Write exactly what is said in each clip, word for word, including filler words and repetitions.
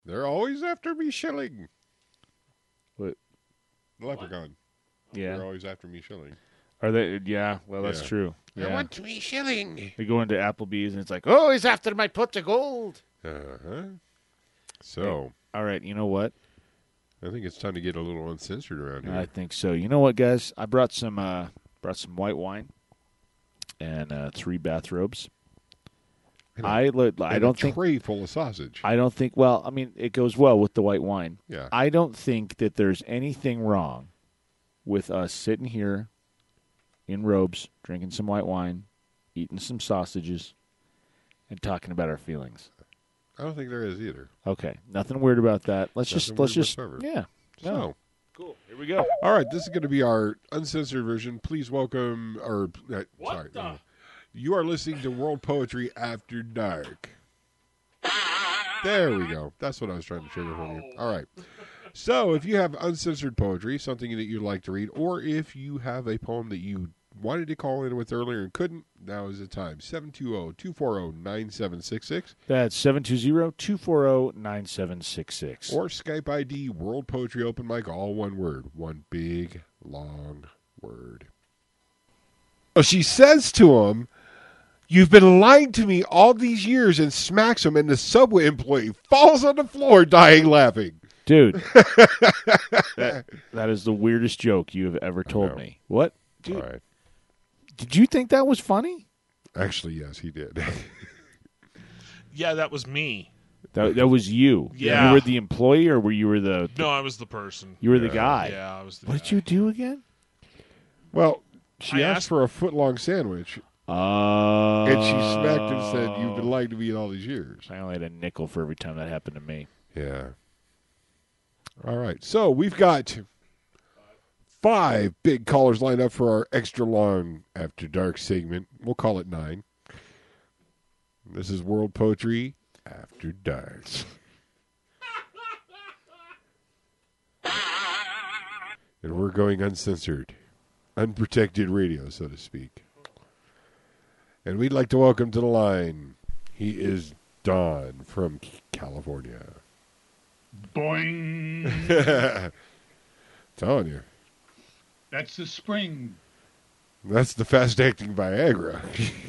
They're always after me shilling. What? The leprechaun. Yeah. They're always after me shilling. Are they? Yeah. Well, that's Yeah. true. I Yeah. want three shilling. They go into Applebee's and it's like, oh, he's after my pot of gold. Uh-huh. So, All right. You know what? I think it's time to get a little uncensored around here. I think so. You know what, guys? I brought some uh, brought some white wine and uh, three bathrobes. And a- I li- I and don't a think tray full of sausage. I don't think. Well, I mean, it goes well with the white wine. Yeah. I don't think that there's anything wrong with us sitting here in robes, drinking some white wine, eating some sausages, and talking about our feelings. I don't think there is either. Okay, nothing weird about that. Let's just Nothing let's weird just whatsoever. yeah. No. So, Cool. Here we go. all right, this is going to be our uncensored version. Please welcome, or uh, sorry, no. You are listening to World Poetry After Dark. There we go. That's what I was trying to trigger from you. All right. So, if you have uncensored poetry, something that you'd like to read, or if you have a poem that you wanted to call in with earlier and couldn't, now is the time. seven two zero, two four zero, nine seven six six. That's seven two zero, two four zero, nine seven six six. Or Skype I D, World Poetry Open Mic, all one word. One big, long word. So she says to him, "You've been lying to me all these years," and smacks him, and the subway employee falls on the floor dying laughing. Dude, that, that is the weirdest joke you have ever told know. me. What? Dude, All right. did you think that was funny? Actually, yes, he did. Yeah, that was me. That that was you. Yeah. You were the employee, or were you were the, No, I was the person. you were the Yeah. guy? Yeah, I was the What guy. did you do again? Well, she I asked asked- for a foot-long sandwich, Oh. and she smacked and said, "You've been lying to me all these years." I only had a nickel for every time that happened to me. Yeah. All right. So we've got five big callers lined up for our extra long After Dark segment. We'll call it nine. This is World Poetry After Dark. And we're going uncensored, unprotected radio, so to speak. And we'd like to welcome to the line, he is Don from California. Boing. Telling you. That's the spring. That's the fast-acting Viagra.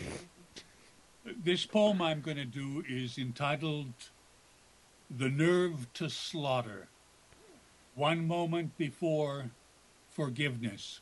This poem I'm going to do is entitled The Nerve to Slaughter. One moment before forgiveness.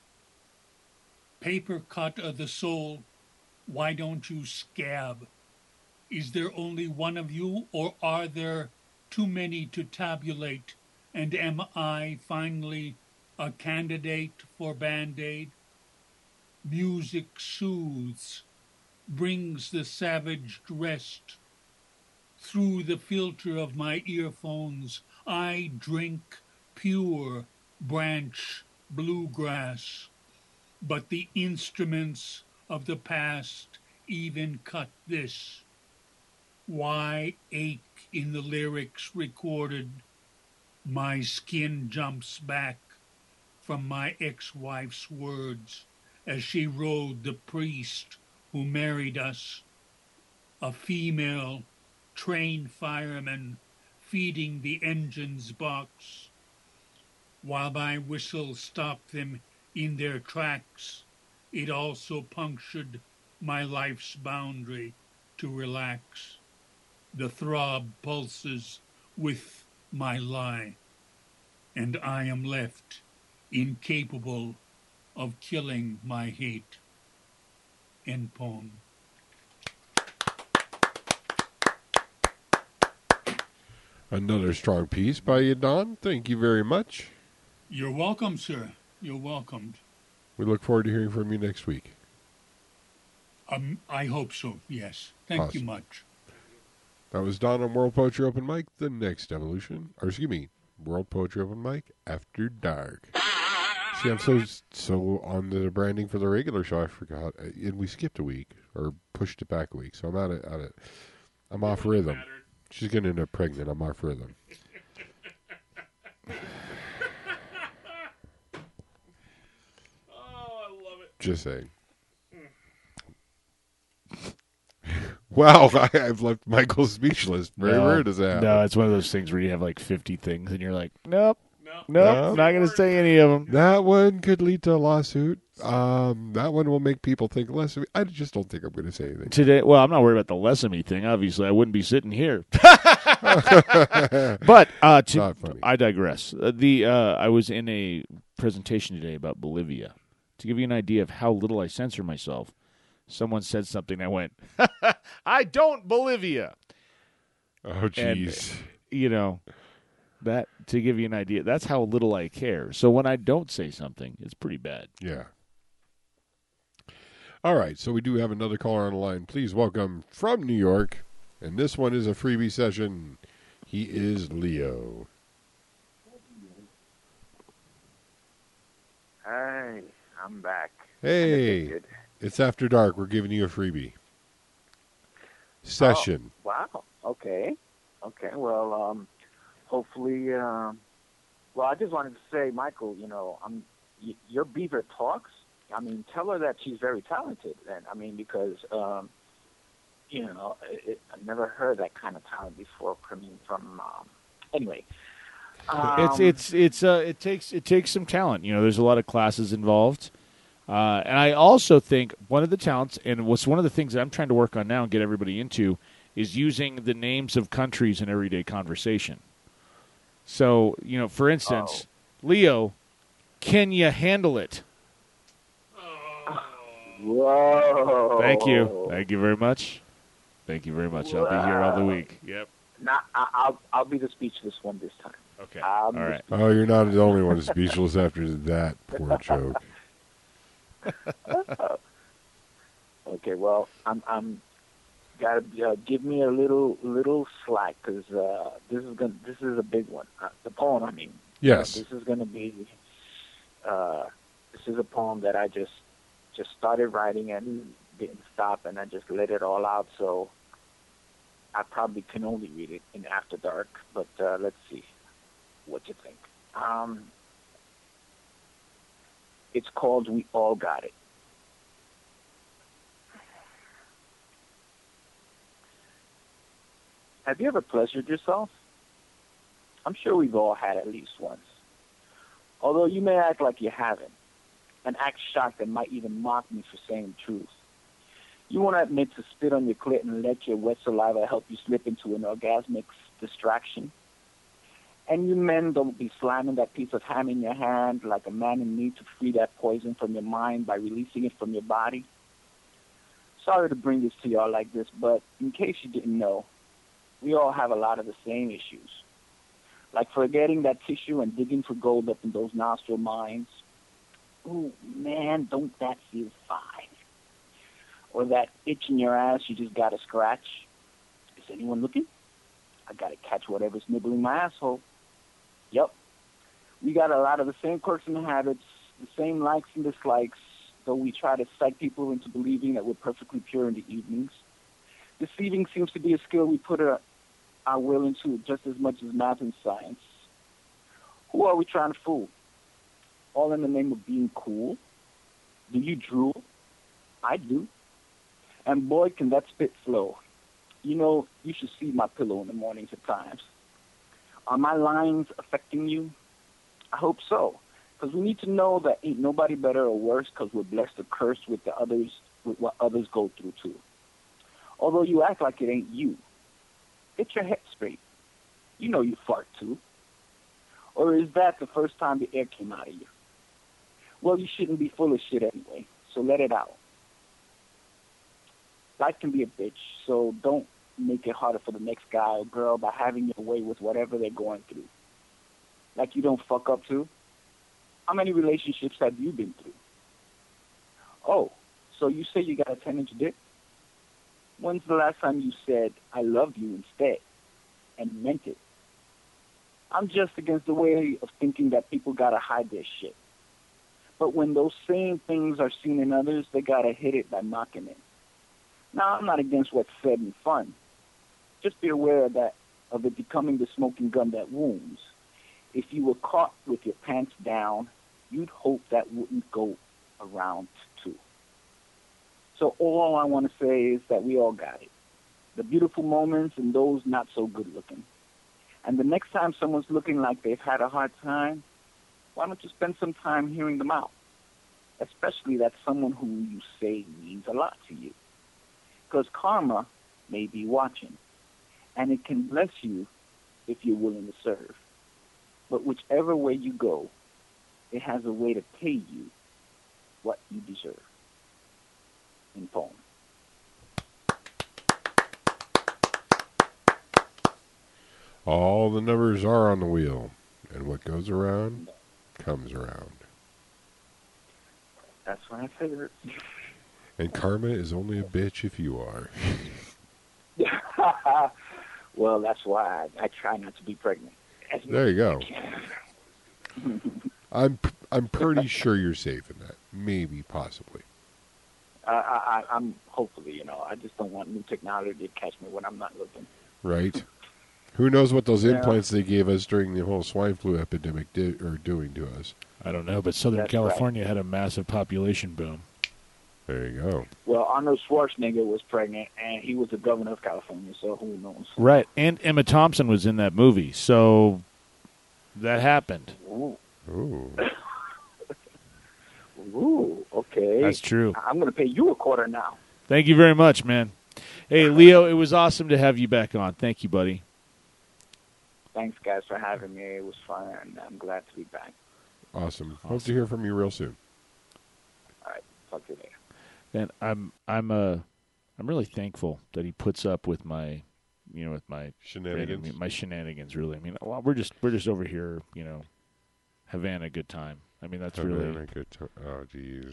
Paper cut of the soul, why don't you scab? Is there only one of you, or are there too many to tabulate? And am I finally a candidate for Band-Aid? Music soothes, brings the savage rest. Through the filter of my earphones, I drink pure branch bluegrass. But the instruments of the past even cut this. Why ache in the lyrics recorded? My skin jumps back from my ex-wife's words as she rode the priest who married us. A female trained fireman feeding the engine's box, while my whistle stopped them in their tracks. It also punctured my life's boundary to relax. The throb pulses with my lie, and I am left incapable of killing my hate. End poem. Another strong piece by you, Don. Thank you very much. You're welcome, sir. You're welcomed. We look forward to hearing from you next week. Um, I hope so, yes. Thank you Awesome. much. That was Don on World Poetry Open Mic, the next evolution. Or excuse me, World Poetry Open Mic After Dark. See, I'm so so on the branding for the regular show, I forgot. Uh, And we skipped a week, or pushed it back a week. So I'm out of, out of I'm off rhythm. She's going to end up pregnant. I'm off rhythm. Oh, I love it. Just saying. Wow, I, I've left Michael speechless. Very no, rare does that happen. No, it's one of those things where you have like fifty things, and you're like, nope, No. nope, No. not going to say any of them. That one could lead to a lawsuit. Um, that one will make people think less of me. I just don't think I'm going to say anything. Today, well, I'm not worried about the less of me thing. Obviously, I wouldn't be sitting here. But uh, to, Not funny. I digress. Uh, the uh, I was in a presentation today about Bolivia. To give you an idea of how little I censor myself, someone said something. I went, "I don't Bolivia." Oh, jeez. You know, that to give you an idea. That's how little I care. So when I don't say something, it's pretty bad. Yeah. All right, so we do have another caller on the line. Please welcome from New York, and this one is a freebie session. He is Leo. Hi, I'm back. Hey, Good. it's After Dark. We're giving you a freebie session. Oh, wow. Okay. Okay. Well, um, hopefully, um, well, I just wanted to say, Michael, you know, I'm, y- your Beaver talks. I mean, tell her that she's very talented. And I mean, because, um, you know, it, it, I've never heard that kind of talent before coming from. Um, anyway, um, It's it's it's uh it takes it takes some talent. You know, there's a lot of classes involved, uh, and I also think one of the talents, and what's one of the things that I'm trying to work on now and get everybody into, is using the names of countries in everyday conversation. So, you know, for instance, Leo, can you handle it? Whoa! Thank you, thank you very much, thank you very much. I'll be here all the week. Yep. Not, I, I'll I'll be the speechless one this time. Okay. Um, all right. Oh, you're not the only one speechless after that poor joke. Okay, well, I'm I'm gotta uh, give me a little little slack because uh, this is gonna this is a big one. Uh, the poem, I mean. Yes. Uh, this is gonna be. Uh, this is a poem that I just just started writing and didn't stop, and I just let it all out. So I probably can only read it in After Dark, but uh, let's see what you think. Um, it's called "We All Got It." Have you ever pleasured yourself? I'm sure we've all had at least once. Although you may act like you haven't, and act shocked and might even mock me for saying the truth. You won't admit to spit on your clit and let your wet saliva help you slip into an orgasmic distraction. And you men don't be slamming that piece of ham in your hand like a man in need to free that poison from your mind by releasing it from your body. Sorry to bring this to y'all like this, but in case you didn't know, we all have a lot of the same issues. Like forgetting that tissue and digging for gold up in those nostril mines. Ooh, man, don't that feel fine? Or that itch in your ass you just gotta scratch. Is anyone looking? I gotta catch whatever's nibbling my asshole. Yep. We got a lot of the same quirks and habits, the same likes and dislikes, though we try to psych people into believing that we're perfectly pure in the evenings. Deceiving seems to be a skill we put our, our will into just as much as math and science. Who are we trying to fool? All in the name of being cool? Do you drool? I do. And boy, can that spit flow. You know, you should see my pillow in the mornings at times. Are my lines affecting you? I hope so, because we need to know that ain't nobody better or worse because we're blessed or cursed with the others, with what others go through too. Although you act like it ain't you. Get your head straight. You know you fart too. Or is that the first time the air came out of you? Well, you shouldn't be full of shit anyway, so let it out. Life can be a bitch, so don't make it harder for the next guy or girl by having your way with whatever they're going through. Like you don't fuck up to? How many relationships have you been through? Oh, so you say you got a ten-inch dick? When's the last time you said, I love you instead, and meant it? I'm just against the way of thinking that people gotta hide their shit. But when those same things are seen in others, they gotta hit it by mocking it. Now, I'm not against what's said in fun. Just be aware of that, of it becoming the smoking gun that wounds. If you were caught with your pants down, you'd hope that wouldn't go around too. So all I want to say is that we all got it. the beautiful moments and those not so good looking. And the next time someone's looking like they've had a hard time, why don't you spend some time hearing them out? Especially that someone who you say means a lot to you. Because karma may be watching, and it can bless you if you're willing to serve. But whichever way you go, it has a way to pay you what you deserve. In poem. All the numbers are on the wheel, and what goes around comes around. That's what I figured. And karma is only a bitch if you are. Well, that's why I, I try not to be pregnant. As There you go. much as I can. I'm I'm pretty sure you're safe in that. Maybe, possibly. I, I, I'm hopefully, you know, I just don't want new technology to catch me when I'm not looking. Right? Who knows what those Yeah. implants they gave us during the whole swine flu epidemic did, are doing to us. I don't know, but Southern That's California had a massive population boom. There you go. Well, Arnold Schwarzenegger was pregnant, and he was the governor of California, so who knows? Right, and Emma Thompson was in that movie, so that happened. Ooh, Ooh. Ooh okay. That's true. I'm going to pay you a quarter now. Thank you very much, man. Hey, Leo, it was awesome to have you back on. Thank you, buddy. Thanks, guys, for having me. It was fun, and I'm glad to be back. Awesome. Hope to hear from you real soon. All right, talk to you later. And I'm I'm uh I'm really thankful that he puts up with my, you know, with my Shenanigans. my shenanigans. Really, I mean, well, we're just we're just over here, you know, having a good time. I mean, that's Having really. a good time. Oh, jeez.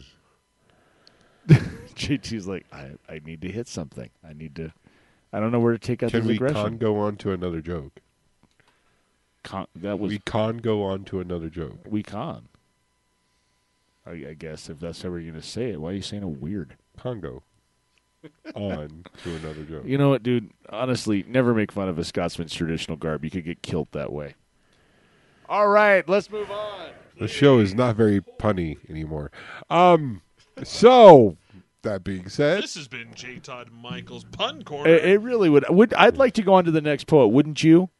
J T's like, I I need to hit something. I need to. I don't know where to take out Can this we aggression. con go on to another joke? Con- that was We con go on to another joke. we con. I, I guess if that's how we're gonna say it, why are you saying it weird? Congo. On to another joke. You know what, dude? Honestly, never make fun of a Scotsman's traditional garb. You could get killed that way. All right, let's move on. The show is not very punny anymore. Um, so that being said, This has been J. Todd Michaels Pun Corner. It, it really would. Would I'd like to go on to the next poet, wouldn't you?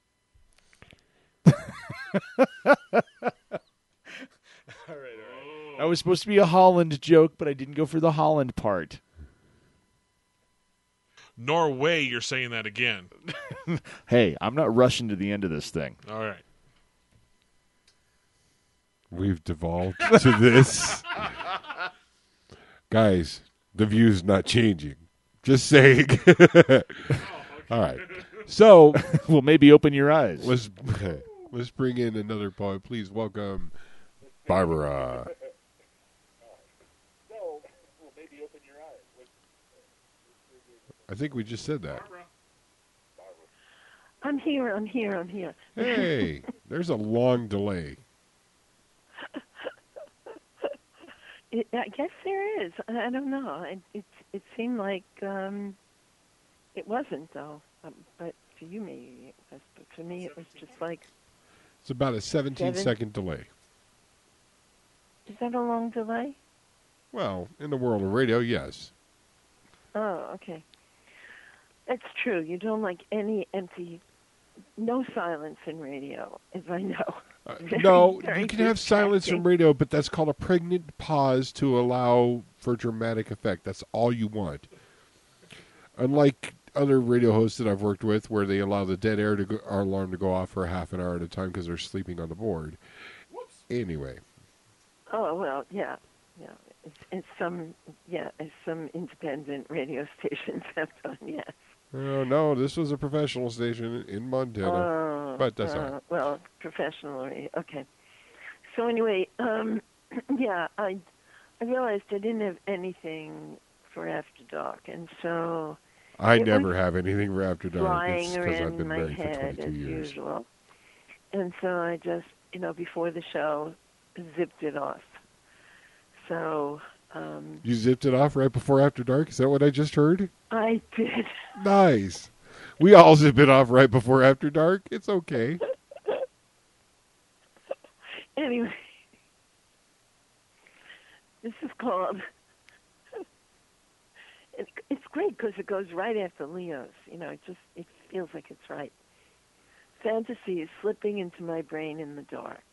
all right, all right. That was supposed to be a Holland joke, but I didn't go for the Holland part. Norway, you're saying that again. Hey, I'm not rushing to the end of this thing. All right. we've devolved to this. Guys, the view's not changing. Just saying. All right. So Well, maybe open your eyes. let's let's bring in another poet. Please welcome Barbara. I think we just said that. I'm here, I'm here, I'm here. Hey, there's a long delay. It, I guess there is. I I don't know. It it, it seemed like um, it wasn't, though. Um, but for you, maybe it was. But for me, it was just like, It's about a seventeen Seven. second delay. is that a long delay? Well, in the world of radio, yes. Oh, okay. That's true. You don't like any empty, no silence in radio, as I know. Uh, Very, no, very you can have silence from distracting. radio, but that's called a pregnant pause to allow for dramatic effect. That's all you want. Unlike other radio hosts that I've worked with, where they allow the dead air to go, our alarm to go off for a half an hour at a time because they're sleeping on the board. Anyway, Oh well, yeah, yeah. It's, it's some, yeah, as some independent radio stations have done. Yes. oh no, this was a professional station in Montana. Oh, but that's uh, all right. Well, professionally, okay. So anyway, um, yeah, I I realized I didn't have anything for After Dark, and so I it never was have anything for After Dark. flying It's because I've around been my married for head twenty-two as years. usual, and so I just, you know, before the show, zipped it off. So um, You zipped it off right before After Dark? Is that what I just heard? I did. Nice. We all zip it off right before After Dark. It's okay. Anyway, this is called it, it's great because it goes right after Leo's. You know, it just it feels like it's right. Fantasy is slipping into my brain in the dark.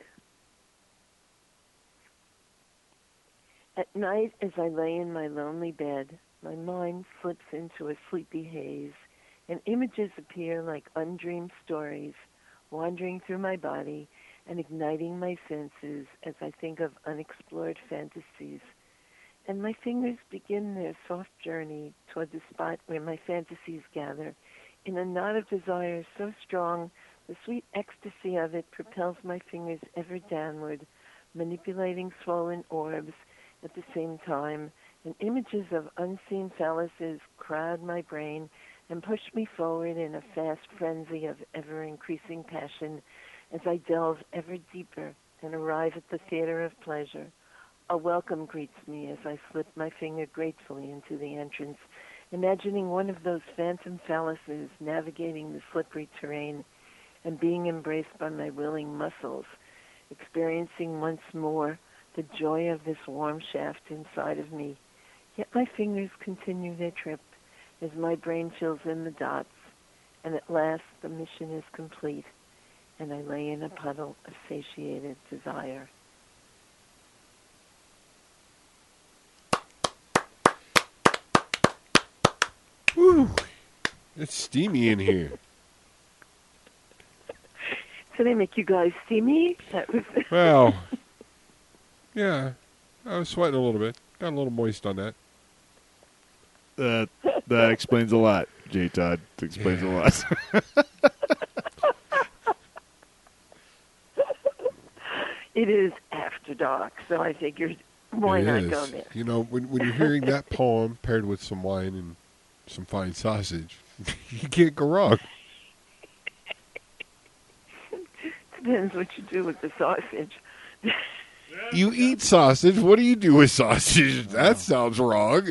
At night, as I lay in my lonely bed, my mind slips into a sleepy haze, and images appear like undreamed stories, wandering through my body and igniting my senses as I think of unexplored fantasies. And my fingers begin their soft journey toward the spot where my fantasies gather. In a knot of desire so strong, the sweet ecstasy of it propels my fingers ever downward, manipulating swollen orbs at the same time, and images of unseen phalluses crowd my brain and push me forward in a fast frenzy of ever-increasing passion as I delve ever deeper and arrive at the theater of pleasure. A welcome greets me as I slip my finger gratefully into the entrance, imagining one of those phantom phalluses navigating the slippery terrain and being embraced by my willing muscles, experiencing once more the joy of this warm shaft inside of me. Yet my fingers continue their trip as my brain fills in the dots, and at last the mission is complete, and I lay in a puddle of satiated desire. Woo! It's steamy in here. Did I make you guys see me? That was Well, yeah, I was sweating a little bit. Got a little moist on that. That that explains a lot, J. Todd. It explains a lot. It is after dark, so I figured why It not is. go there? You know, when when you're hearing that poem paired with some wine and some fine sausage, you can't go wrong. Depends what you do with the sausage. You eat sausage. What do you do with sausage? That sounds wrong.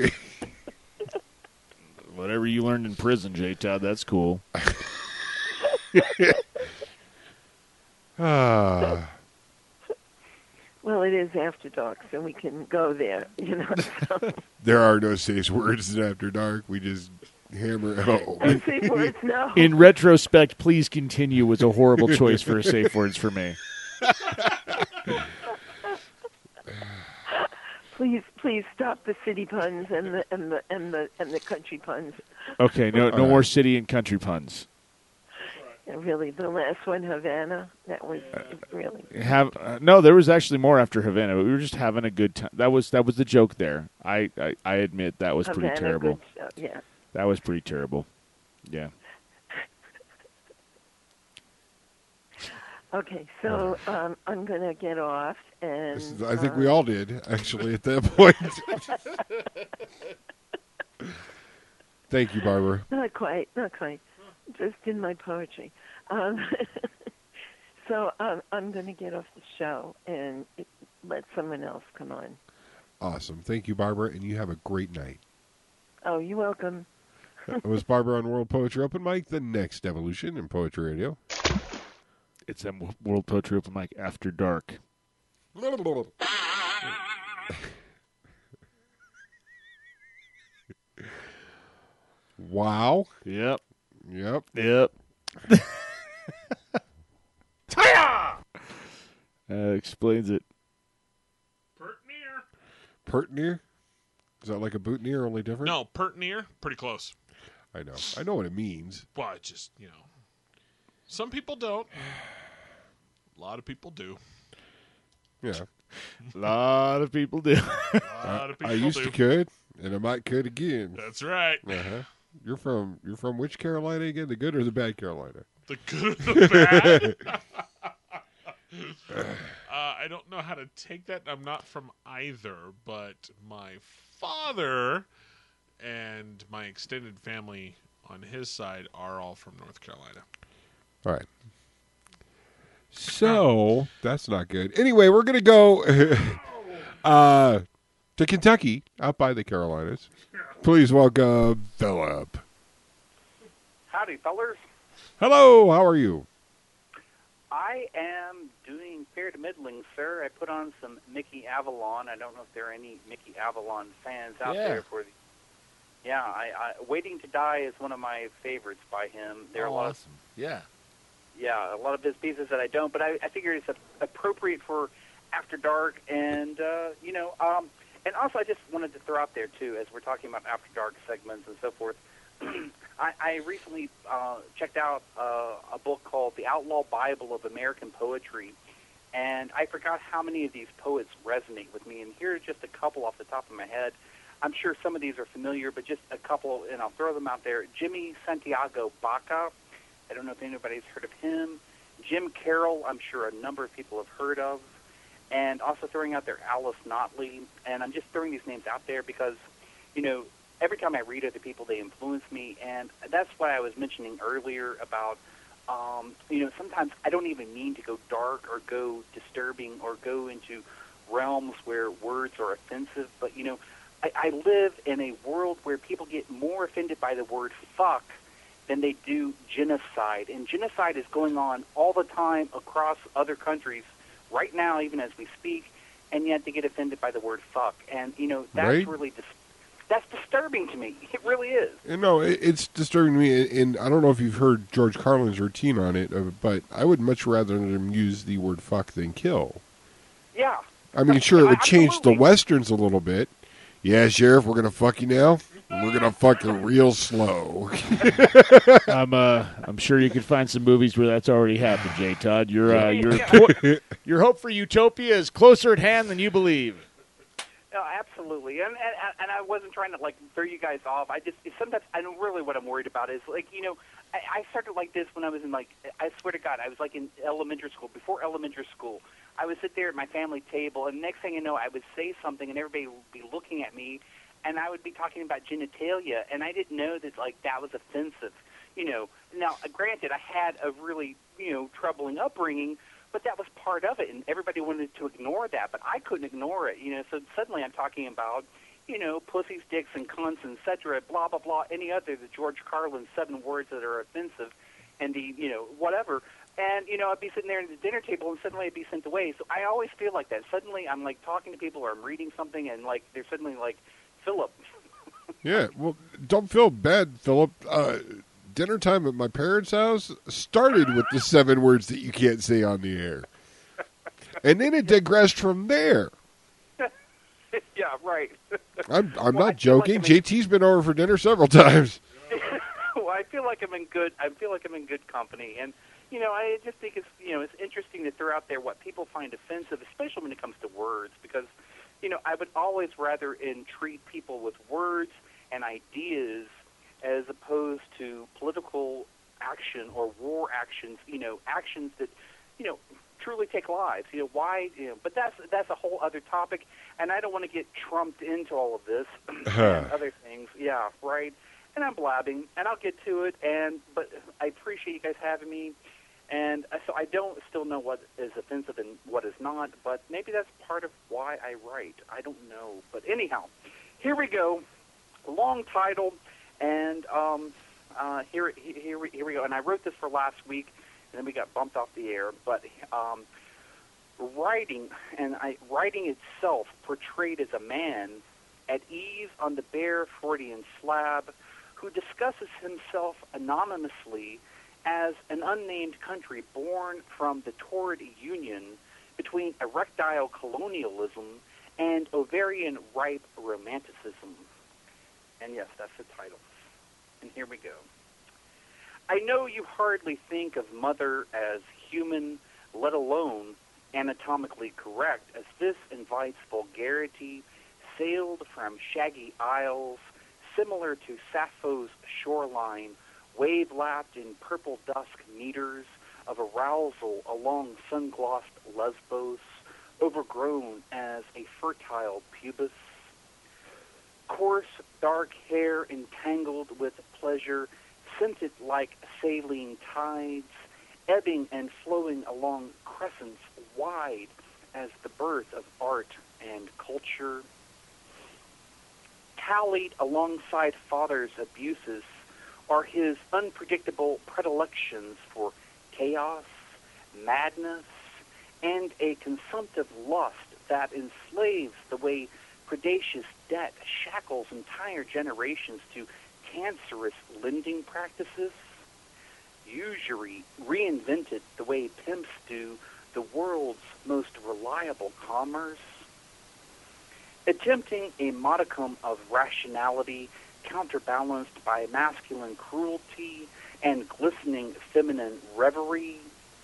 Whatever you learned in prison, J. Todd, that's cool. Ah, Well, it is after dark, so we can go there, you know. So. there are no safe words after dark. We just hammer. Oh, No safe words, no. In retrospect, please continue was a horrible choice for safe words for me. Please, please stop the city puns and the and the and the and the country puns. Okay, no, no All right. more city and country puns. Yeah, really, the last one, Havana, that was really. Have uh, no, there was actually more after Havana. But we were just having a good time. That was that was the joke there. I I, I admit that was pretty Havana, terrible. good show, yeah. That was pretty terrible. Yeah. Okay, so um, I'm going to get off, and this is- I think uh, we all did actually at that point. Thank you, Barbara. Not quite, not quite. Just in my poetry. Um, so um, I'm going to get off the show and let someone else come on. Awesome. Thank you, Barbara, and you have a great night. Oh, you're welcome. That was Barbara on World Poetry Open Mic, the next evolution in Poetry Radio. It's a World Poetry Open Mic After Dark. Wow. Yep. Yep. Yep. That explains it. Pertneer? Is that like a boutonniere, only different? No, pertinier, pretty close. I know. I know what it means. Well, it just, you know. Some people don't. A lot of people do. Yeah. A lot of people do. A lot of people I used do. to could, and I might could again. That's right. Uh-huh. You're from you're from which Carolina again? The good or the bad Carolina? The good or the bad. uh, I don't know how to take that. I'm not from either, but my father and my extended family on his side are all from North Carolina. All right. So that's not good. Anyway, we're gonna go uh, to Kentucky, out by the Carolinas. Please welcome Philip. Howdy, fellers. Hello. How are you? I am doing fair to middling, sir. I put on some Mickey Avalon. I don't know if there are any Mickey Avalon fans out Yeah. there for the Yeah, I, I, Waiting to Die is one of my favorites by him. There are Oh, a lot of awesome. Yeah. yeah, a lot of his pieces that I don't, but I, I figure it's a, appropriate for After Dark, and uh, you know, um, and also I just wanted to throw out there too, as we're talking about After Dark segments and so forth. I, I recently uh, checked out uh, a book called The Outlaw Bible of American Poetry, and I forgot how many of these poets resonate with me. And here are just a couple off the top of my head. I'm sure some of these are familiar, but just a couple, and I'll throw them out there. Jimmy Santiago Baca. I don't know if anybody's heard of him. Jim Carroll, I'm sure a number of people have heard of. And also throwing out there Alice Notley. And I'm just throwing these names out there because, you know, every time I read other people, they influence me. And that's what I was mentioning earlier about, um, you know, sometimes I don't even mean to go dark or go disturbing or go into realms where words are offensive. But, you know, I, I live in a world where people get more offended by the word fuck than they do genocide. And genocide is going on all the time across other countries right now, even as we speak, and yet they get offended by the word fuck. And, you know, that's Right. really dis- that's disturbing to me. It really is. You know, it, it's disturbing to me, and I don't know if you've heard George Carlin's routine on it, uh, but I would much rather them use the word fuck than kill. Yeah. I mean, sure, it would change the Absolutely. westerns a little bit. Yeah, Sheriff, we're going to fuck you now. We're going to fuck you real slow. I'm uh, I'm sure you could find some movies where that's already happened, J. Todd. Your uh, your to- your hope for utopia is closer at hand than you believe. No, absolutely, and, and and I wasn't trying to like throw you guys off. I just sometimes I don't really what I'm worried about is like you know I, I started like this when I was in like I swear to God I was like in elementary school. Before elementary school, I would sit there at my family table, and next thing you know, I would say something, and everybody would be looking at me, and I would be talking about genitalia, and I didn't know that like that was offensive. You know, now granted, I had a really you know troubling upbringing. But that was part of it, and everybody wanted to ignore that, but I couldn't ignore it, you know. So suddenly I'm talking about, you know, pussies, dicks, and cunts, et cetera, blah, blah, blah, any other, the George Carlin seven words that are offensive, and the, you know, whatever. And, you know, I'd be sitting there at the dinner table, and suddenly I'd be sent away. So I always feel like that. Suddenly I'm, like, talking to people, or I'm reading something, and, like, they're suddenly like, Philip. Yeah, well, don't feel bad, Philip. Uh, dinner time at my parents' house started with the seven words that you can't say on the air. And then it digressed from there. Yeah, right. I'm I'm Well, I not feel like joking. I'm in- J T's been over for dinner several times. Well, I feel like I'm in good. I feel like I'm in good company, and you know, I just think it's you know, it's interesting to throw out there what people find offensive, especially when it comes to words, because you know, I would always rather entreat people with words and ideas as opposed to political action or war actions. You know, actions that you know truly take lives. You know, why? You know, but that's that's a whole other topic, and I don't want to get trumped into all of this and other things. Yeah, right. And I'm blabbing, and I'll get to it. And but I appreciate you guys having me. And uh, so I don't still know what is offensive and what is not, but maybe that's part of why I write. I don't know. But anyhow, here we go. Long title, and um, uh, here, here, we, here we go. And I wrote this for last week, and then we got bumped off the air. But um, writing, and I, writing itself portrayed as a man at ease on the bare Freudian slab who discusses himself anonymously as an unnamed country born from the torrid union between erectile colonialism and ovarian-ripe romanticism. And yes, that's the title. And here we go. I know you hardly think of mother as human, let alone anatomically correct, as this invites vulgarity sailed from shaggy isles similar to Sappho's shoreline, wave-lapped in purple dusk meters of arousal along sun-glossed Lesbos, overgrown as a fertile pubis. Coarse, dark hair entangled with pleasure, scented like saline tides, ebbing and flowing along crescents wide as the birth of art and culture. Tallied alongside father's abuses are his unpredictable predilections for chaos, madness, and a consumptive lust that enslaves the way predacious debt shackles entire generations to cancerous lending practices. Usury reinvented the way pimps do the world's most reliable commerce. Attempting a modicum of rationality counterbalanced by masculine cruelty and glistening feminine reverie,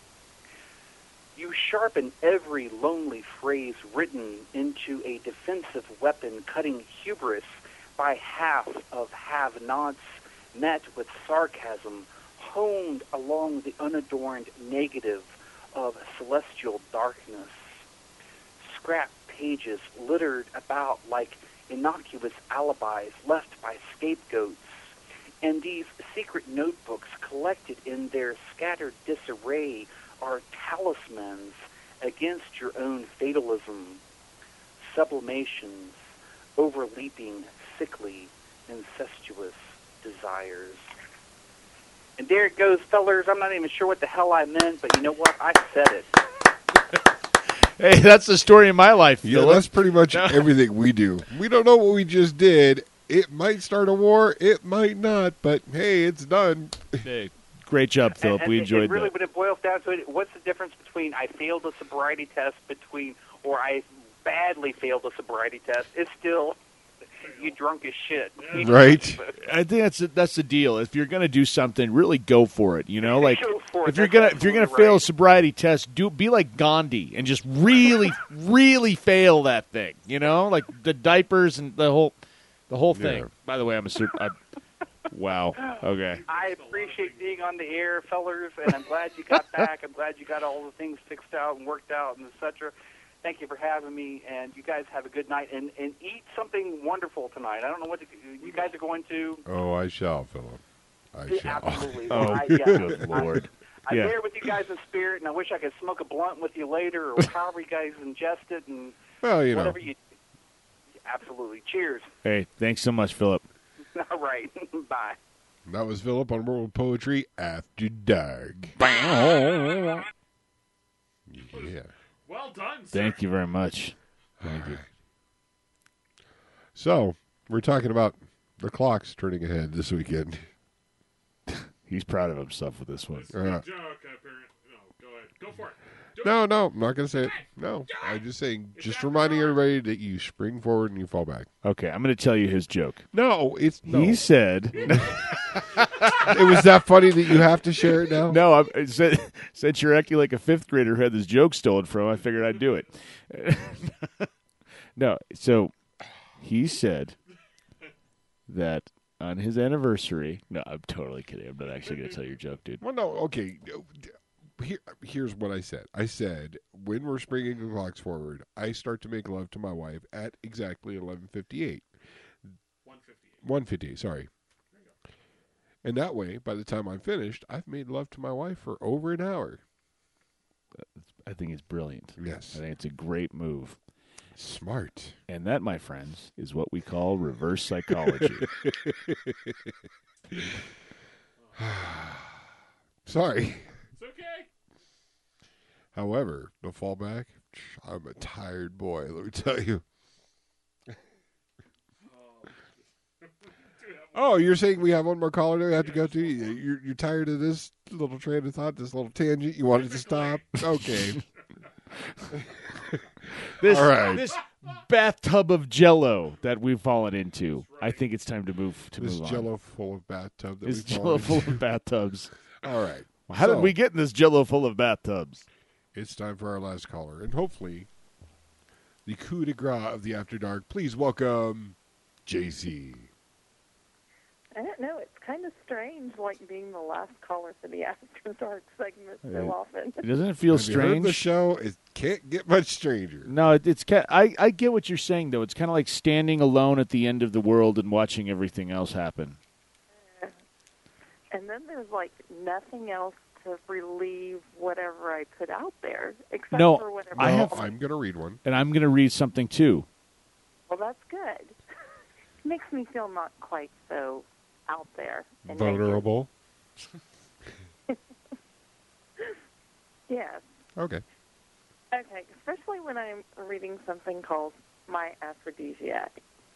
you sharpen every lonely phrase written into a defensive weapon, cutting hubris by half of have-nots, met with sarcasm, honed along the unadorned negative of celestial darkness. Scrap pages littered about like innocuous alibis left by scapegoats, and these secret notebooks collected in their scattered disarray are talismans against your own fatalism, sublimations overleaping sickly, incestuous desires. And there it goes, fellers. I'm not even sure what the hell I meant, but you know what? I said it. Hey, that's the story of my life, Yeah, Philip. that's pretty much everything we do. We don't know what we just did. It might start a war. It might not. But, hey, it's done. Hey, great job, Philip. And, we and enjoyed it really, that. when it boils down to it, what's the difference between I failed a sobriety test between, or I badly failed a sobriety test? It's still, you drunk as shit. Right? I think that's that's the deal. If you're going to do something, really go for it. You know, like Go for it. if you're That's gonna if you're gonna absolutely fail a right. sobriety test, do be like Gandhi and just really, really fail that thing. You know, like the diapers and the whole the whole thing. Yeah. By the way, I'm a sur- I, wow. Okay. I appreciate being on the air, fellers, and I'm glad you got back. I'm glad you got all the things fixed out and worked out and et cetera. Thank you for having me, and you guys have a good night, and, and eat something wonderful tonight. I don't know what to, you guys are going to. Oh, I shall, Philip. I Yeah, shall. absolutely. Oh, I, yeah, good I- Lord. I'm Yeah. there with you guys in spirit, and I wish I could smoke a blunt with you later, or however you guys ingest it, and Well, you know. whatever you. Absolutely. Cheers. Hey, thanks so much, Philip. All right. Bye. That was Philip on World Poetry After Dark. Yeah. Well done, sir. Thank you very much. Thank you. So, we're talking about the clocks turning ahead this weekend. He's proud of himself with this one. That's a Uh, good joke, apparently. No, go ahead. Go for it. Do it. No, no, I'm not going to say it. No, I'm just saying, just reminding everybody that you spring forward and you fall back. Okay, I'm going to tell you his joke. No, it's no. He said, It was that funny that you have to share it now. "No, I, I said, since you're acting like a fifth grader who had this joke stolen from him, I figured I'd do it." No, so he said that on his anniversary. No, I'm totally kidding. I'm not actually going to tell your joke, dude. Well, no, okay. Here, here's what I said. I said when we're springing the clocks forward, I start to make love to my wife at exactly eleven fifty-eight. one fifty-eight. one fifty-eight, sorry. And that way, by the time I'm finished, I've made love to my wife for over an hour. I think it's brilliant. Yes. I think it's a great move. Smart. And that, my friends, is what we call reverse psychology. Sorry. It's okay. However, the fallback, I'm a tired boy, let me tell you. Oh, you're saying we have one more caller that we have to go to? You're, you're tired of this little train of thought, this little tangent? You wanted to stop? Okay. This, All right. this bathtub of Jello that we've fallen into. I think it's time to move to This move Jello on. full of bathtub that This we Jello full of bathtubs. All right. How So, did we get in this Jello full of bathtubs? It's time for our last caller, and hopefully, the coup de grace of the After Dark. Please welcome J C. I don't know. It's kind of strange, like being the last caller for the After Dark segment so Uh, often. Doesn't it feel Have you heard the strange? show? It can't get much stranger. No, it, it's ca- I I get what you're saying though. It's kind of like standing alone at the end of the world and watching everything else happen. And then there's like nothing else to relieve whatever I put out there, except No, for whatever. I have- I'm going to read one. And I'm going to read something too. Well, that's good. Makes me feel not quite so out there. and Vulnerable. naked. Yes. Okay. Okay, especially when I'm reading something called my aphrodisiac.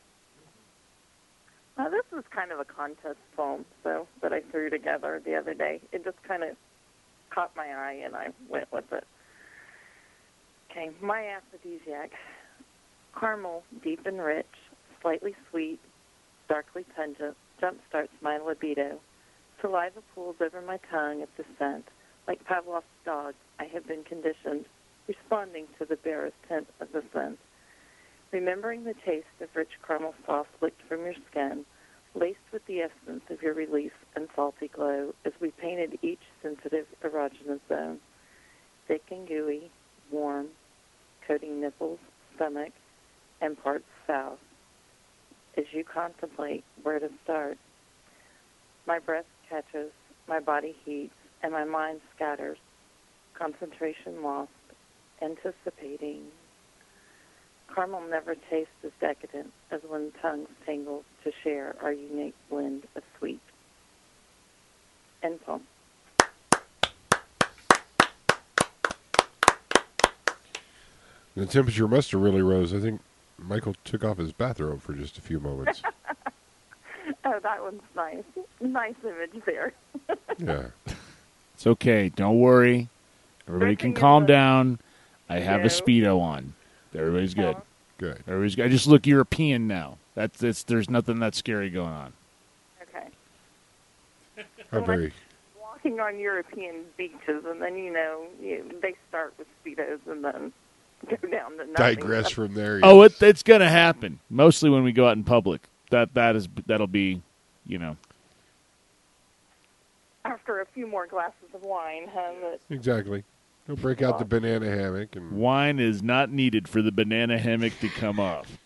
Now, this was kind of a contest poem, so that I threw together the other day. It just kind of caught my eye, and I went with it. Okay, my aphrodisiac. Caramel, deep and rich, slightly sweet, darkly pungent, jumpstarts my libido. Saliva pools over my tongue at the scent. Like Pavlov's dog, I have been conditioned, responding to the barest hint of the scent. Remembering the taste of rich caramel sauce licked from your skin, laced with the essence of your release and salty glow as we painted each sensitive erogenous zone. Thick and gooey, warm, coating nipples, stomach, and parts south. As you contemplate where to start, my breath catches, my body heats, and my mind scatters, concentration lost, anticipating. Caramel never tastes as decadent as when tongues tangle to share our unique blend of sweet. End poem. The temperature must have really rose. I think Michael took off his bathrobe for just a few moments. Oh, that one's nice. Nice image there. Yeah. It's okay. Don't worry. Everybody can calm down. I have a No. Speedo on. Everybody's good. Good. Everybody's good. I just look European now. That's it's, there's nothing that scary going on. Okay. How very. Walking on European beaches, and then, you know, you, they start with Speedos and then go down to nothing. Digress from there. Oh, yes. it, it's going to happen. Mostly when we go out in public. That that is that'll be, you know. After a few more glasses of wine, huh? But Exactly. He'll break out the banana hammock and Wine is not needed for the banana hammock to come off.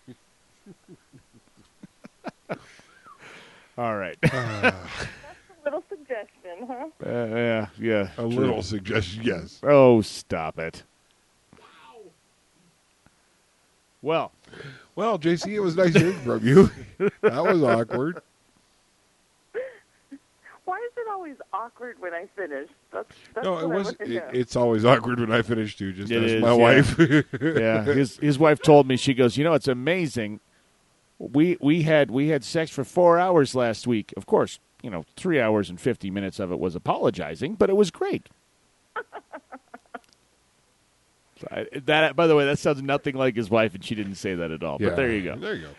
All right. a little suggestion, huh? Uh, yeah, yeah. a true. little suggestion. Yes. Oh, stop it. Well, Well, J C, it was nice hearing from you. That was awkward. Why is it always awkward when I finish? That's, that's No, what it I was. want to It, know. it's always awkward when I finish too. Just It ask is, my yeah. wife. yeah, his his wife told me, she goes, you know, it's amazing. We we had we had sex for four hours last week. Of course, you know, three hours and fifty minutes of it was apologizing, but it was great. So I, that, by the way, that sounds nothing like his wife, and she didn't say that at all. Yeah. But there you go. There you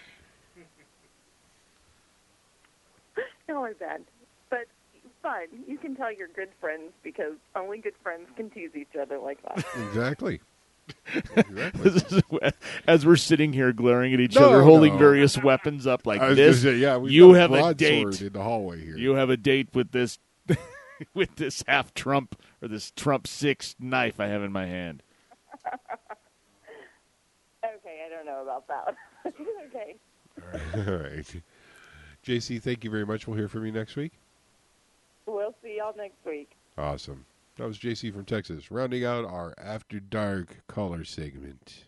go. No, it's bad. But fun. You can tell you're good friends because only good friends can tease each other like that. Exactly. Exactly. This is- As we're sitting here glaring at each No, other, holding no. various weapons up like I was this, gonna say, yeah, we've you got have a broadsword date. in the hallway here. You have a date with this with this half Trump or this Trump six knife I have in my hand. Okay, I don't know about that. Okay. All right. J C, thank you very much. We'll hear from you next week. We'll see y'all next week. Awesome. That was J C from Texas, rounding out our After Dark caller segment.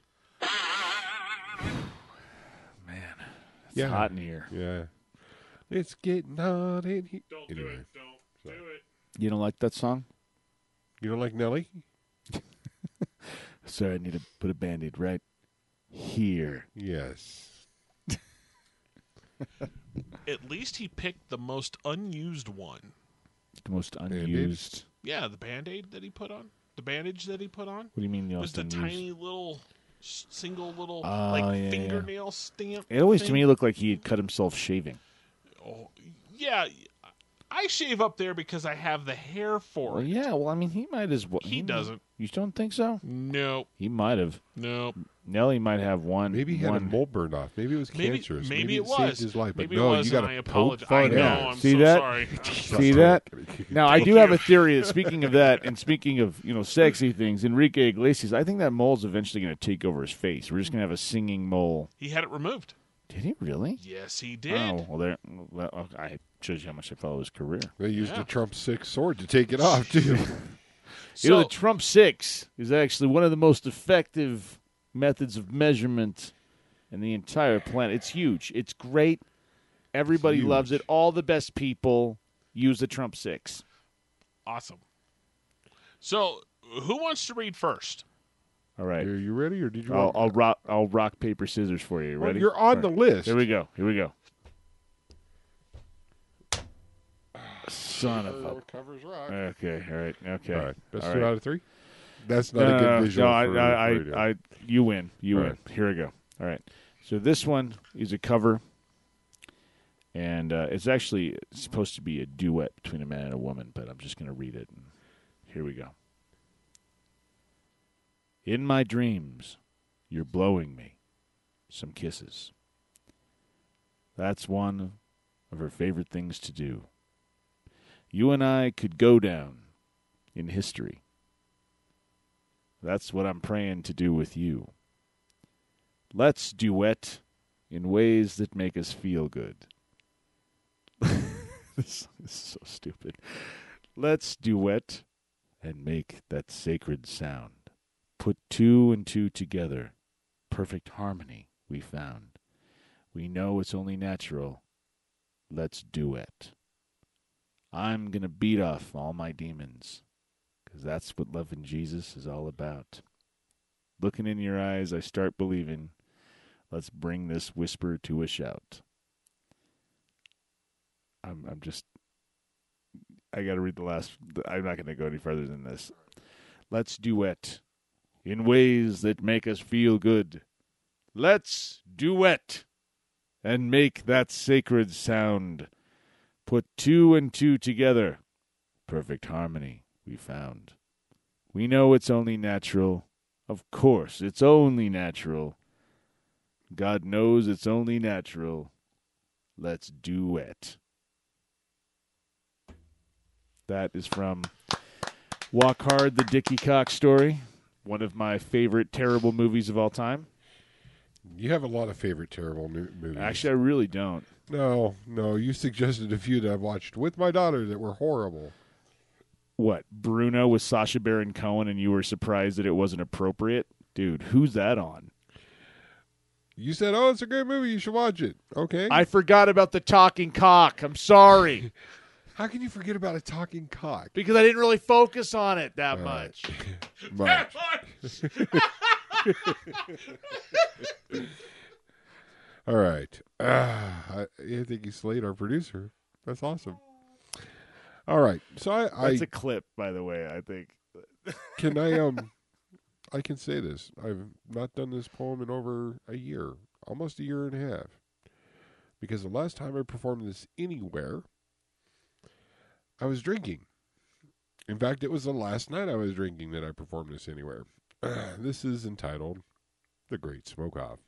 Man, it's Yeah. hot in here. Yeah. It's getting hot in here. Don't do Anyway, it. Don't do it. You don't like that song? you don't like Nelly? Sorry, I need to put a Band-Aid right here. Yes. At least he picked the most unused one. The most Band-Aid? unused. Yeah, the Band-Aid that he put on. The bandage that he put on. What do you mean the was most the unused? tiny little, s- single little, Oh, like, yeah, yeah. fingernail stamp. It always to thing. me looked like he had cut himself shaving. Oh, yeah. I shave up there because I have the hair for Well, it. yeah. Well, I mean, he might as well. He doesn't. You don't think so? Nope. He might have. Nope. Nelly might have one. Maybe he had one. a mole burned off. Maybe it was Maybe, cancerous. maybe, it saved was. his life. But maybe no, it was, you got and I to poke apologize. fun I know. out. I'm See so that? sorry. See that? Now, I Thank do you. have a theory. Speaking of that, and speaking of you know sexy things, Enrique Iglesias, I think that mole's eventually going to take over his face. We're just going to have a singing mole. He had it removed. Did he really? Yes, he did. Oh, well, there. Well, I shows you how much I follow his career. They used Yeah. a Trump six sword to take it off, too. you know, So, the Trump six is actually one of the most effective methods of measurement in the entire planet. It's huge. It's great. Everybody Huge. loves it. All the best people use the Trump six. awesome. So, who wants to read first? All right. Are you ready, or did you? I'll, want... I'll rock. I'll rock paper scissors for you. Well, Ready? you're on the list. Here we go. Here we go. Son of a. Covers rock. Okay. All right. Okay. All right. That's All two right. out of three. That's not a good Uh, visual. No, I, for, I, for radio. I, I, you win. You All win. right. Here we go. All right. So this one is a cover, and uh, it's actually supposed to be a duet between a man and a woman, but I'm just going to read it. And here we go. In my dreams, you're blowing me some kisses. That's one of her favorite things to do. You and I could go down in history. That's what I'm praying to do with you. Let's duet in ways that make us feel good. This is so stupid. Let's duet and make that sacred sound. Put two and two together. Perfect harmony we found. We know it's only natural. Let's duet. I'm going to beat off all my demons, because that's what loving Jesus is all about. Looking in your eyes, I start believing. Let's bring this whisper to a shout. I'm, I'm just, I got to read the last, I'm not going to go any further than this. Let's duet in ways that make us feel good. Let's duet and make that sacred sound. Put two and two together. Perfect harmony we found. We know it's only natural. Of course, it's only natural. God knows it's only natural. Let's duet. That is from Walk Hard, the Dickie Cox Story. One of my favorite terrible movies of all time. You have a lot of favorite terrible mo- movies. Actually, I really don't. no, no. You suggested a few that I've watched with my daughter that were horrible. What, Bruno with Sacha Baron Cohen, and you were surprised that it wasn't appropriate? Dude, who's that on? You said, "Oh, it's a great movie. You should watch it." Okay. I forgot about the talking cock. I'm sorry. How can you forget about a talking cock? Because I didn't really focus on it that All right. much. Much. All right. Uh, I, I think you slayed our producer. That's awesome. All right. So I, I That's a clip, by the way, I think. can I um I can say this. I've not done this poem in over a year, almost a year and a half. Because the last time I performed this anywhere, I was drinking. In fact, it was the last night I was drinking that I performed this anywhere. This is entitled The Great Smoke-Off.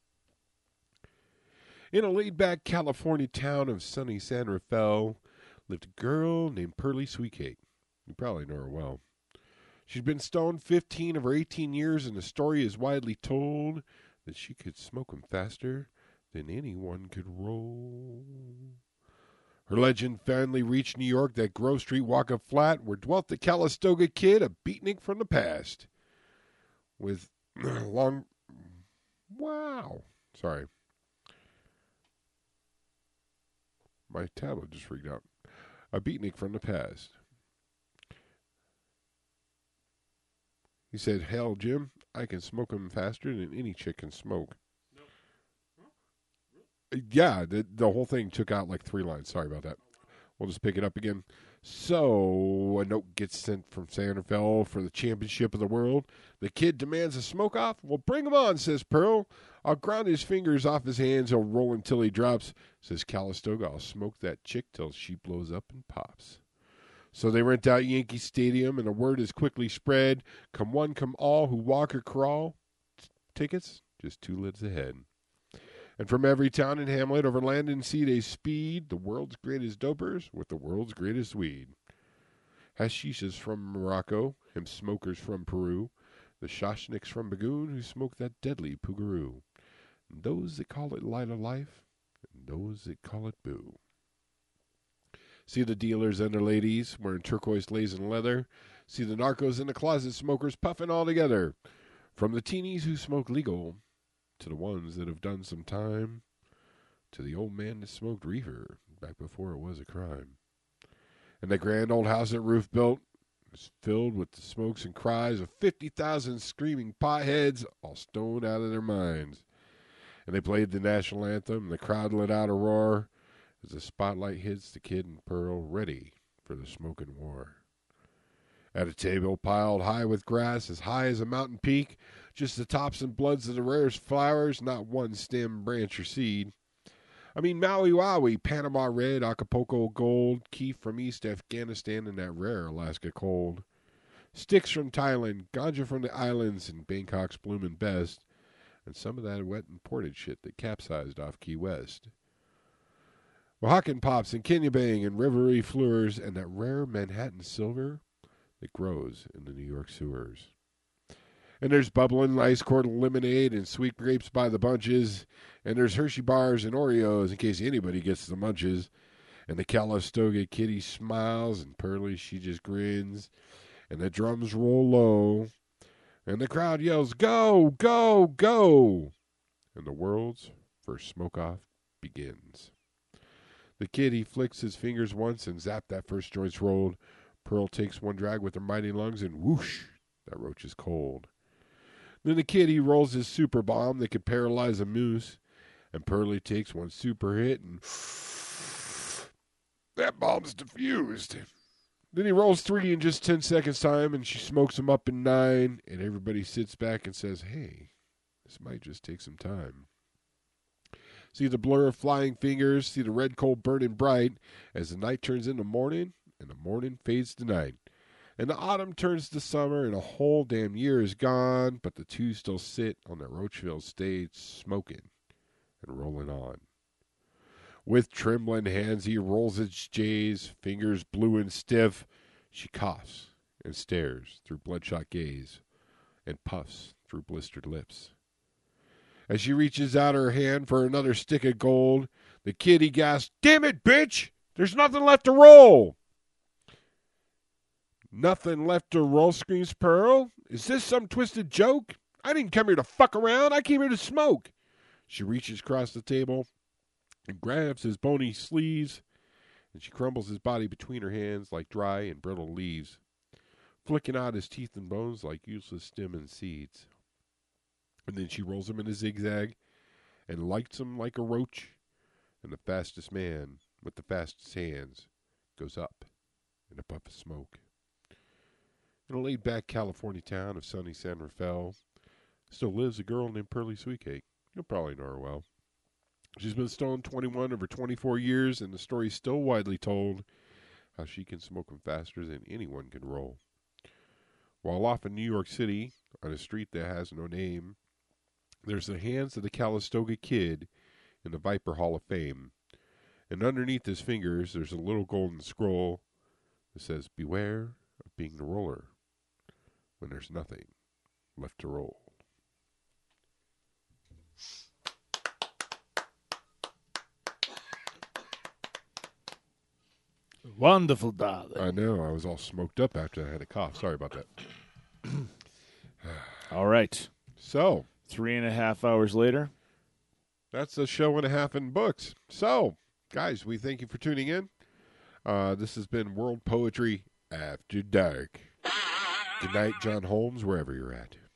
In a laid-back California town of sunny San Rafael lived a girl named Pearly Sweetcake. You probably know her well. She'd been stoned fifteen of her eighteen years, and the story is widely told that she could smoke 'em faster than anyone could roll. Her legend finally reached New York, that Grove Street walk up flat where dwelt the Calistoga Kid, a beatnik from the past. With long... Wow. Sorry. My tablet just freaked out. A beatnik from the past. He said, "Hell, Jim, I can smoke 'em faster than any chick can smoke." Yeah, the, the whole thing took out like three lines. Sorry about that. We'll just pick it up again. So, a note gets sent from San Rafael for the championship of the world. The kid demands a smoke-off. "Well, bring him on," says Pearl. "I'll ground his fingers off his hands. He'll roll until he drops." Says Calistoga, "I'll smoke that chick till she blows up and pops." So they rent out Yankee Stadium, and the word is quickly spread. Come one, come all who walk or crawl. Tickets, just two lids ahead. And from every town and hamlet over land and sea they speed, the world's greatest dopers with the world's greatest weed. Hashishas from Morocco, hemp smokers from Peru, the Shoshniks from Bagoon who smoke that deadly Pugaroo. And those that call it light of life, and those that call it boo. See the dealers and their ladies wearing turquoise lace and leather. See the narcos and the closet smokers puffing all together. From the teenies who smoke legal, to the ones that have done some time, to the old man that smoked reefer back before it was a crime. And the grand old house that Roof built, was filled with the smokes and cries of fifty thousand screaming potheads, all stoned out of their minds. And they played the national anthem, and the crowd let out a roar as the spotlight hits the Kid and Pearl, ready for the smoking war. At a table piled high with grass, as high as a mountain peak, just the tops and bloods of the rarest flowers, not one stem, branch, or seed. I mean, Maui Wowie, Panama red, Acapulco gold, keef from East Afghanistan, and that rare Alaska cold. Sticks from Thailand, ganja from the islands, and Bangkok's bloomin' best, and some of that wet imported shit that capsized off Key West. Oaxacan pops and Kenya Bang and Rivery Fleurs, and that rare Manhattan silver that grows in the New York sewers. And there's bubbling ice cold lemonade and sweet grapes by the bunches, and there's Hershey bars and Oreos in case anybody gets the munches. And the Calistoga kitty smiles, and Pearly, she just grins, and the drums roll low, and the crowd yells, "Go, go, go!" And the world's first smoke-off begins. The kid, he flicks his fingers once, and zap, that first joint's rolled. Pearl takes one drag with her mighty lungs, and whoosh, that roach is cold. Then the kid, he rolls his super bomb that could paralyze a moose, and Pearly takes one super hit, and that bomb's diffused. Then he rolls three in just ten seconds time, and she smokes him up in nine, and everybody sits back and says, hey, this might just take some time. See the blur of flying fingers, see the red coal burning bright as the night turns into morning, and the morning fades to night. And the autumn turns to summer, and a whole damn year is gone, but the two still sit on the Roachville stage smoking and rolling on. With trembling hands he rolls his J's, fingers blue and stiff. She coughs and stares through bloodshot gaze and puffs through blistered lips. As she reaches out her hand for another stick of gold, the kid, he gasps, "Damn it, bitch! There's nothing left to roll!" "Nothing left to roll," screams Pearl. "Is this some twisted joke? I didn't come here to fuck around. I came here to smoke." She reaches across the table and grabs his bony sleeves, and she crumbles his body between her hands like dry and brittle leaves, flicking out his teeth and bones like useless stem and seeds. And then she rolls him in a zigzag and lights him like a roach, and the fastest man with the fastest hands goes up in a puff of smoke. In a laid-back California town of sunny San Rafael still lives a girl named Pearly Sweetcake. You'll probably know her well. She's been stoned twenty-one of her twenty-four years, and the story's still widely told how she can smoke them faster than anyone can roll. While off in New York City, on a street that has no name, there's the hands of the Calistoga Kid in the Viper Hall of Fame. And underneath his fingers, there's a little golden scroll that says, "Beware of being the roller when there's nothing left to roll." Wonderful, darling. I know. I was all smoked up after I had a cough. Sorry about that. All right. So, Three and a half hours later. that's a show and a half in books. So, guys, we thank you for tuning in. Uh, this has been World Poetry After Dark. Good night, John Holmes, wherever you're at.